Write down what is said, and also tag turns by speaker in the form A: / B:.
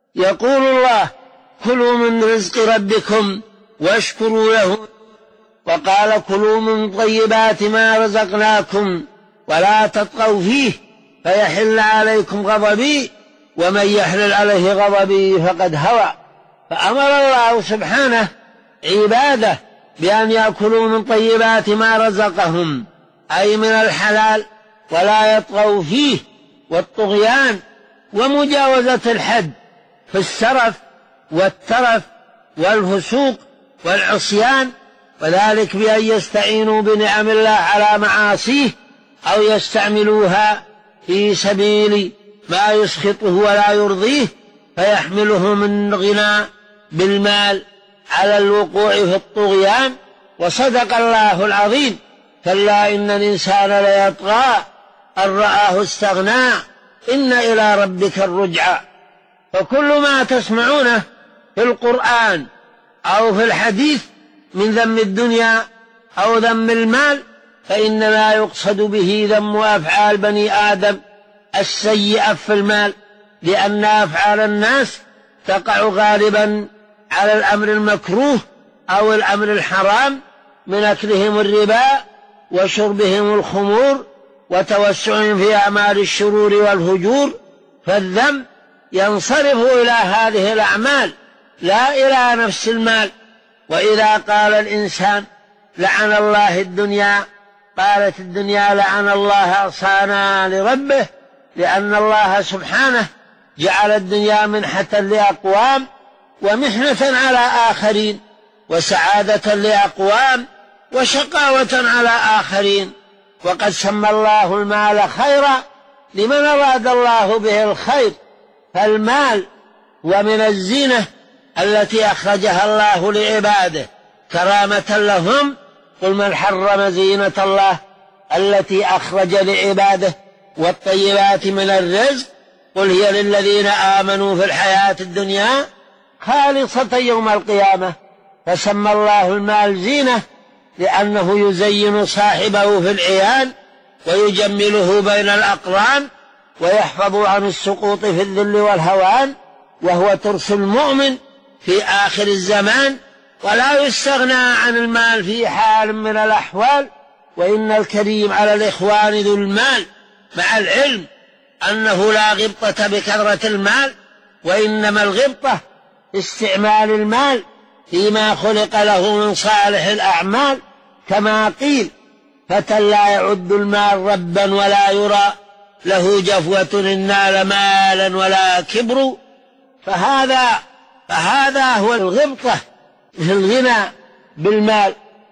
A: يقول الله: كلوا من رزق ربكم واشكروا له. وقال: كلوا من طيبات ما رزقناكم ولا تطغوا فيه فيحل عليكم غضبي ومن يحلل عليه غضبي فقد هوى. فأمر الله سبحانه عباده بأن يأكلوا من طيبات ما رزقهم، أي من الحلال، ولا يطغوا فيه، والطغيان ومجاوزة الحد في السرف والترف والفسوق والعصيان، وذلك بأن يستعينوا بنعم الله على معاصيه أو يستعملوها في سبيل ما يسخطه ولا يرضيه فيحملهم الغنى بالمال على الوقوع في الطغيان. وصدق الله العظيم: كلا إن الإنسان ليطغى أن رآه استغنى إن إلى ربك الرجعى. فكل ما تسمعونه في القرآن أو في الحديث من ذم الدنيا أو ذم المال فإنما يقصد به ذم أفعال بني آدم السيئة في المال، لأن أفعال الناس تقع غالبا على الأمر المكروه أو الأمر الحرام من أكلهم الربا وشربهم الخمور وتوسعهم في أعمال الشرور والفجور. فالذم ينصرف إلى هذه الأعمال لا إلى نفس المال. وإذا قال الإنسان لعن الله الدنيا، قالت الدنيا لعن الله أصانا لربه، لأن الله سبحانه جعل الدنيا منحة لأقوام ومحنة على آخرين، وسعادة لأقوام وشقاوة على آخرين. وقد سمى الله المال خيرا لمن أراد الله به الخير. فالمال ومن الزينة التي أخرجها الله لعباده كرامة لهم. قل من حرم زينة الله التي أخرج لعباده والطيبات من الرزق قل هي للذين آمنوا في الحياة الدنيا خالصة يوم القيامة. فسمى الله المال زينة لأنه يزين صاحبه في العيان ويجمله بين الأقران ويحفظ عن السقوط في الذل والهوان، وهو ترس المؤمن في آخر الزمان. ولا يستغنى عن المال في حال من الأحوال. وإن الكريم على الإخوان ذو المال، مع العلم أنه لا غبطة بكثرة المال، وإنما الغبطة استعمال المال فيما خلق له من صالح الأعمال، كما قيل: فتى لا يعد المال ربا ولا يرى له جفوة إن نال مالا ولا كبر. فهذا هو الغبطة في الغنى بالمال.